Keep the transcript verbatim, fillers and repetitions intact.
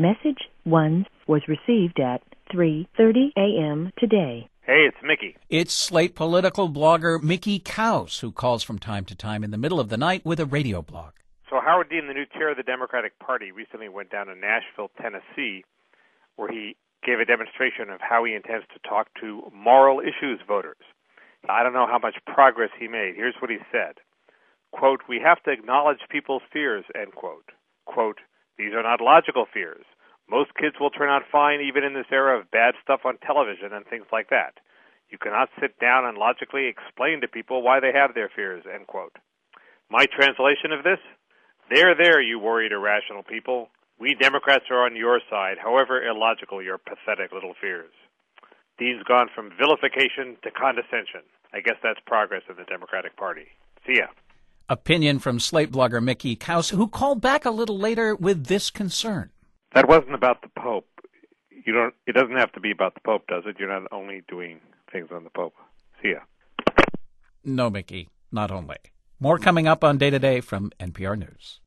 Message one was received at three thirty a.m. today. Hey, it's Mickey. It's Slate political blogger Mickey Kaus, who calls from time to time in the middle of the night with a radio blog. So Howard Dean, the new chair of the Democratic Party, recently went down to Nashville, Tennessee, where he gave a demonstration of how he intends to talk to moral issues voters. I don't know how much progress he made. Here's what he said. Quote, "We have to acknowledge people's fears," end quote. Quote, "These are not logical fears. Most kids will turn out fine even in this era of bad stuff on television and things like that. You cannot sit down and logically explain to people why they have their fears," end quote. My translation of this? There, there, you worried, irrational people. We Democrats are on your side, however illogical your pathetic little fears. Dean's gone from vilification to condescension. I guess that's progress in the Democratic Party. See ya. Opinion from Slate blogger Mickey Kaus, who called back a little later with this concern. That wasn't about the Pope. You don't. It doesn't have to be about the Pope, does it? You're not only doing things on the Pope. See ya. No, Mickey, not only. More coming up on Day to Day from N P R News.